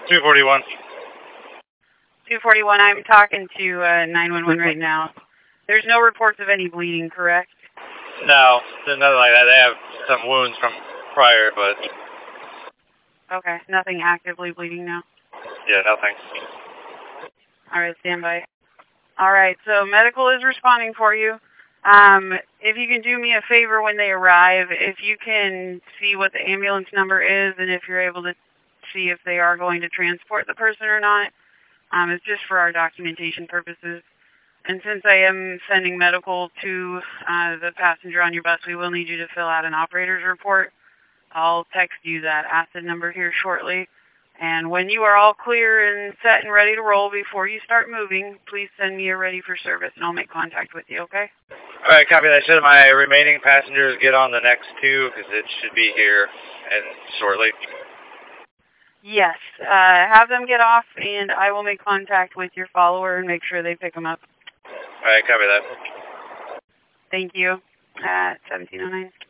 241. 241, I'm talking to 911 right now. There's no reports of any bleeding, correct? No, there's nothing like that. They have some wounds from prior, but... Okay, nothing actively bleeding now? Yeah, nothing. Alright, stand by. Alright, so medical is responding for you. If you can do me a favor when they arrive, if you can see what the ambulance number is and if you're able to see if they are going to transport the person or not, it's just for our documentation purposes. And since I am sending medical to the passenger on your bus, we will need you to fill out an operator's report. I'll text you that acid number here shortly. And when you are all clear and set and ready to roll before you start moving, please send me a ready for service and I'll make contact with you, okay? Alright, copy that. Should my remaining passengers get on the next two? Because it should be here and shortly. Yes. Have them get off and I will make contact with your follower and make sure they pick them up. Alright, copy that. Thank you. 1709.